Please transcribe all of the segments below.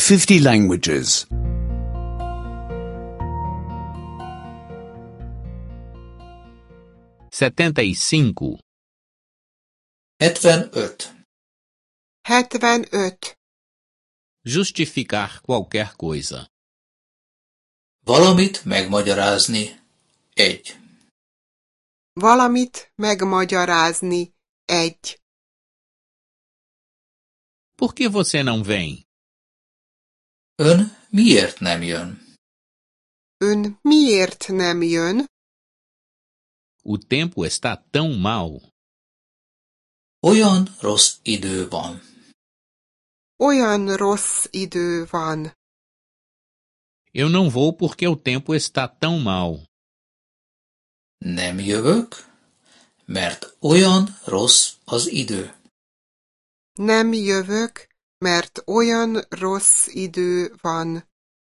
50 languages. 75. 75. 75. Justificar qualquer coisa. Valamit megmagyarázni. 1. Valamit megmagyarázni. 1. Por que você não vem? Ön miért nem jön? Ön miért nem jön? O tempo está tão mal. Olyan rossz idő van. Olyan rossz idő van. Eu não vou porque o tempo está tão mal. Nem jövök, mert olyan rossz az idő. Nem jövök, mert olyan rossz idő van.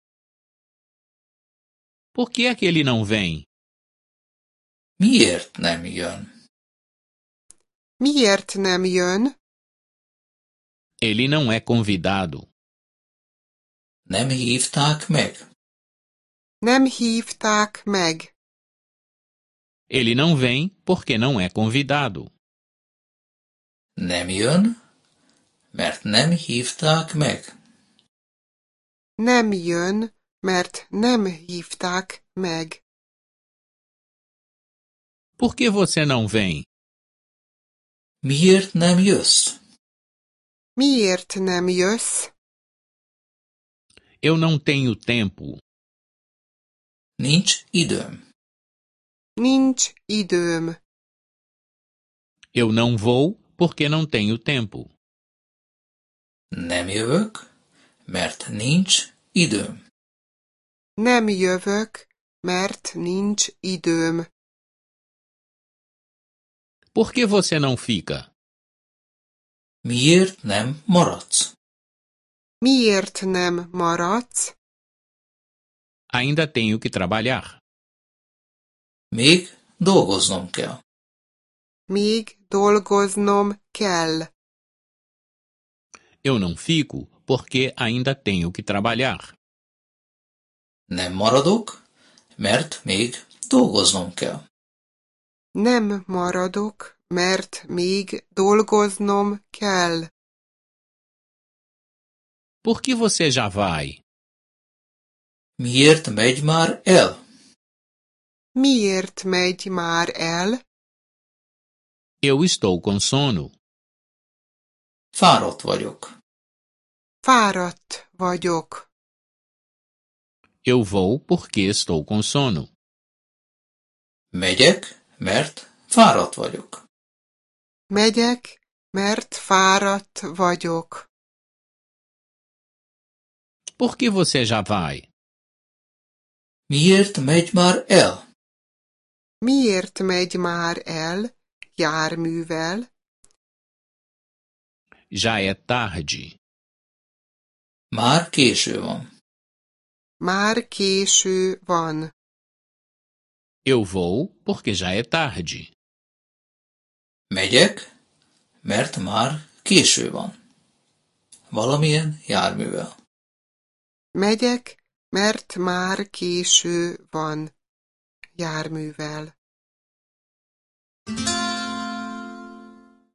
Por que é que ele não vem? Miért nem jön? Miért nem jön? Ele não é convidado. Nem hívták meg. Nem hívták meg. Ele não vem porque não é convidado. Nem jön, mert nem hívták meg. Nem jön, mert nem hívták meg. Por que você não vem? Miért nem jössz? Miért nem jössz? Eu não tenho tempo. Nincs időm. Nincs időm. Eu não vou porque não tenho tempo. Nem jövök, mert nincs időm. Nem jövök, mert nincs időm. Por que você não fica? Miért nem maradsz? Miért nem maradsz? Ainda tenho que trabalhar. Még dolgoznom kell. Még dolgoznom kell. Eu não fico porque ainda tenho que trabalhar. Nem maradok, mert még dolgoznom kell. Nem maradok, mert még dolgoznom kell. Por que você já vai? Miért megy már el? Miért megy már el? Eu estou com sono. Fáradt vagyok. Fáradt vagyok. Eu vou porque estou com sono. Megyek, mert fáradt vagyok. Megyek, mert fáradt vagyok. Por que você já vai? Miért megy már el? Miért megy már el járművel? Já é tarde. Már késő van. Már késő van. Eu vou porque já é tarde. Megyek, mert már késő van. Valamilyen járművel. Megyek, mert már késő van járművel.